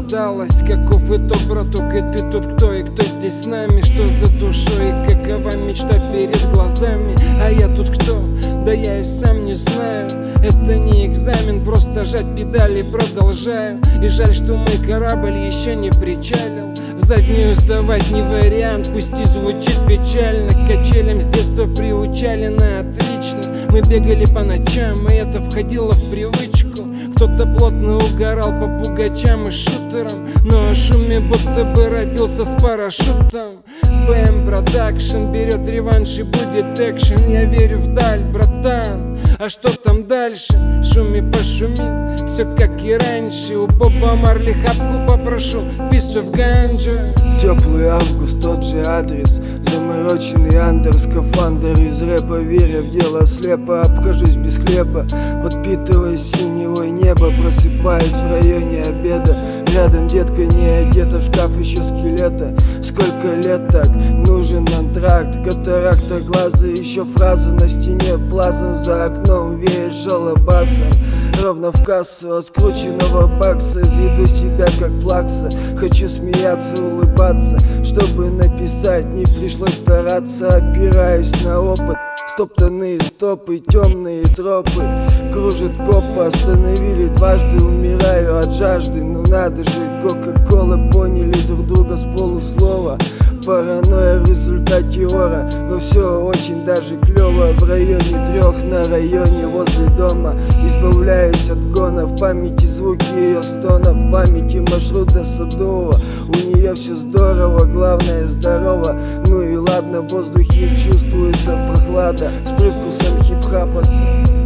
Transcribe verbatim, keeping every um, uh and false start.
оправдалась. Каков итог, браток, и ты тут кто? И кто здесь с нами? Что за душой? И какова мечта перед глазами? А я тут кто? Да я и сам не знаю. Это не экзамен, просто жать педали продолжаю. И жаль, что мой корабль еще не причалил. В заднюю сдавать не вариант, пусть и звучит печально. К качелям с детства приучали на отлично. Мы бегали по ночам, и это входило в привычку. Кто-то плотно угорал по пугачам и шутерам, но о шуме будто бы родился с парашютом. ПМ Продакшн берет реванш и будет экшен. Я верю вдаль, братан. А что там дальше? Шуми пошумит, все как и раньше. У Боба Марли хапку попрошу, пису в ганджа. Теплый август, тот же адрес. Замороченный андер, скафандр из рэпа. Веря в дело слепо, обхожусь без хлеба. Подпитываясь синевой небо, просыпаясь в районе обеда. Рядом детка не одета, в шкаф еще скелета. Сколько лет так? Нужен антракт. Катаракта глаза, еще фраза на стене. Плазм за окном веет шалобасом. Ровно в кассу от скрученного бакса. Веду себя как плакса. Хочу смеяться, улыбаться. Чтобы написать, не пришлось стараться. Опираюсь на опыт. Стоптанные стопы, темные тропы. Кружит копы, остановили дважды. Умираю от жажды, ну надо же. Кока-кола, поняли друг друга с полуслова. Паранойя в результате ора. Но все очень даже клево. В районе трех, на районе возле дома. Избавляюсь от гона. В памяти звуки ее стона. В памяти маршрута Садового. У нее все здорово, главное здорово. Ну и ладно, в воздухе чувствуется прохлада с привкусом хип-хапа.